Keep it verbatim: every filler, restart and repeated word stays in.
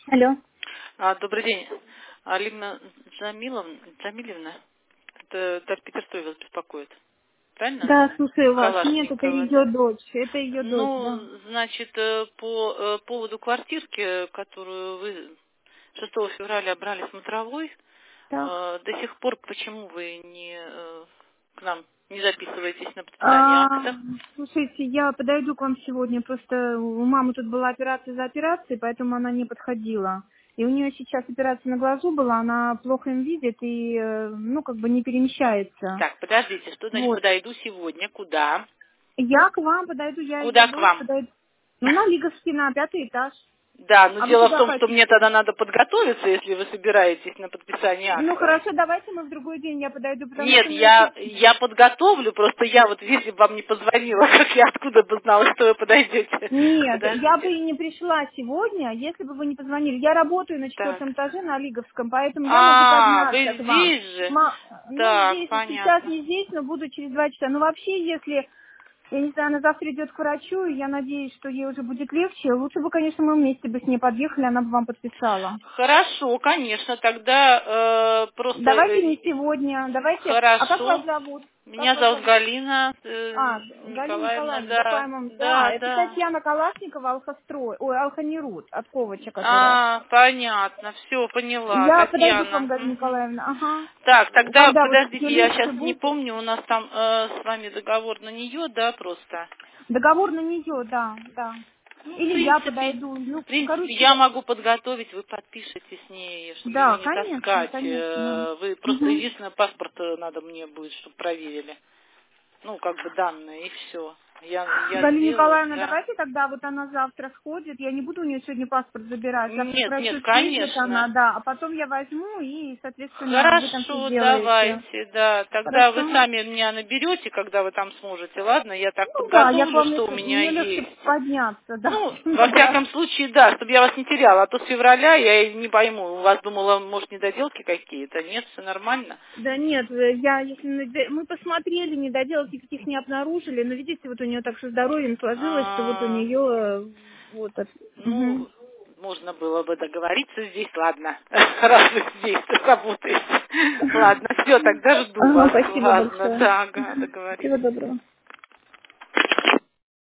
Алло. А, добрый день. Алина Джамиловна, Джамилевна, это Торпетерстой вас беспокоит. Правильно? Да, слушаю вас. Нет, это Калашникова, ее да. дочь. Это ее дочь, Ну, да. значит, э, по э, поводу квартирки, которую вы шестого февраля брали смотровой, Так. э, до сих пор почему вы не э, к нам не записываетесь на подписание А, акта? слушайте, я подойду к вам сегодня. Просто у мамы тут была операция за операцией, поэтому она не подходила. И у нее сейчас операция на глазу была, она плохо им видит и, э, ну, как бы не перемещается. Так, подождите, что значит Вот. подойду сегодня? Куда? Я к вам подойду, я ее Куда к дочь вам? подойду. Ну, на Лиговский, на пятый этаж. Да, но А вы дело в куда том, что мне хотите? тогда надо подготовиться, если вы собираетесь на подписание Ну, акта. хорошо, давайте мы в другой день я подойду, потому Нет, что мне я, сейчас... я подготовлю, просто я вот, если бы вам не позвонила, как я откуда бы знала, что вы подойдете. Нет, я бы Подождите. и не пришла сегодня, если бы вы не позвонили. Я работаю на Так. четвертом этаже на Лиговском, поэтому я могу А, подняться вы к вам. здесь же? Ма- ну, Так, здесь, сейчас понятно. не здесь, но буду через два часа. Ну, вообще, если, я не знаю, она завтра идет к врачу, и я надеюсь, что ей уже будет легче, лучше бы, конечно, мы вместе бы с ней подъехали, она бы вам подписала. Хорошо, конечно, тогда э, просто Давайте не э, сегодня, давайте... А как вас хорошо. зовут? Как Меня вас зовут зовут? Галина А, э, Галина Николаевна, Николаевна, да, да, по-моему, да, да, это да. Татьяна Калашникова, Алхострой, ой, Алханирут, от Ковача, которая. А, понятно, все, поняла, Я подойду к вам, Татьяна. Галина Мгм. Николаевна, ага. Так, тогда, Когда вот подождите, все я легче сейчас не будет. помню, у нас там э, с вами договор на нее, да, просто. Договор на нее, да, да. Ну, в Или я принципе, подойду, ну, в принципе, я короче, могу подготовить, вы подпишете с ней, чтобы его да, не конечно, таскать. конечно. Э, Вы просто Угу. единственное паспорт э, надо мне будет, чтобы проверили. Ну, как бы данные, и все. Я, я Галина сделаю, Николаевна, да. давайте тогда вот она завтра сходит. Я не буду у нее сегодня паспорт забирать. Завтра к Нет, врачу нет, съездит она, конечно. да. А потом я возьму и, соответственно, вы там все Хорошо, сделаете. давайте, да. Тогда вы Хорошо? сами меня наберете, когда вы там сможете, ладно? Я так Ну да, я к подготовлю, вам что у легче, меня мне легче есть. подняться, да, Ну, чем во набрать. всяком случае, да, чтобы я вас не теряла. А то с февраля я и не пойму. У вас думала, может, недоделки какие-то? Нет, все нормально. Да нет, э, я, если наде- мы посмотрели, недоделок никаких не обнаружили, но видите, вот у нее так со здоровьем сложилось, что вот у А, нее вот от- мгм. ну, можно было бы договориться здесь, ладно. Раз вы здесь работаете. Ладно, все, тогда жду Ага, вас. спасибо Ладно, большое. да, ага, Мгм. Всего договорились. доброго.